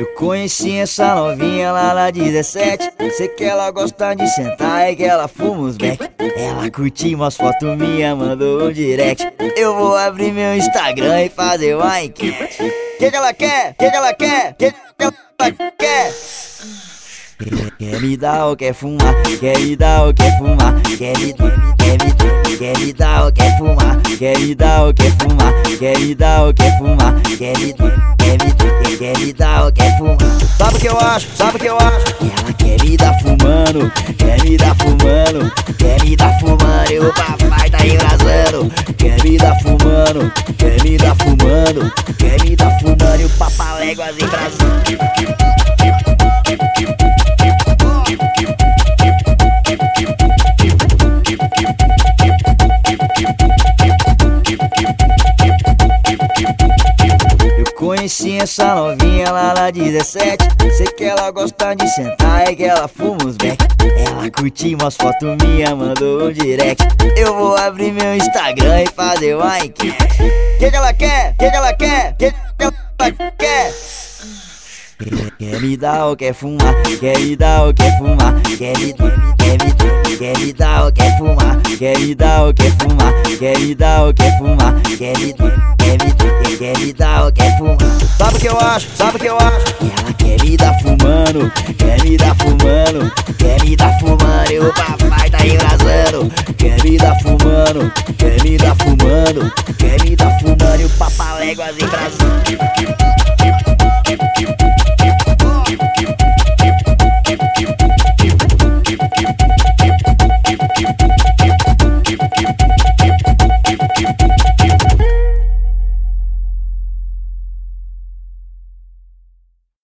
Eu conheci essa novinha lá na 17. Sei que ela gosta de sentar e que ela fuma uns beck. Ela curtiu umas fotos minhas, mandou um direct. Eu vou abrir meu Instagram e fazer uma enquete. Que ela quer? Que ela quer? Que ela quer? Quer me dar ou quer fumar? Quer me dar ou quer fumar? Quer me dar ou quer fumar? Quer me dar ou quer fumar? Quer me dar ou quer fumar? Quer me dar ou quer fumar? Sabe o que eu acho? Sabe o que eu acho? Ela quer me dar fumando, quer me dar fumando, quer me dar fumando e o papai tá embrasando. Quer me dar fumando, quer me dar fumando, quer me dar fumando e o papaléguas embrasando. Conheci essa novinha lá na 17. Sei que ela gosta de sentar e que ela fuma uns beck. Ela curtiu umas fotos minhas, mandou um direct. Eu vou abrir meu Instagram e fazer uma enquete. Que ela quer? Que ela quer? Que ela quer? Quer me dar ou quer fumar? Quer me dar ou quer fumar? Quer me dar ou quer fumar? Quer me dar ou quer fumar? Quer me dar ou quer fumar? Quer me dar ou quer fumar? Sabe o que eu acho? Sabe o que eu acho? Ela quer me dar fumando, quer me dar fumando, quer me dar fumando e o papai tá embrasando. Quer me dar fumando, quer me dar fumando, quer me dar fumando e o papaléguas embrasando.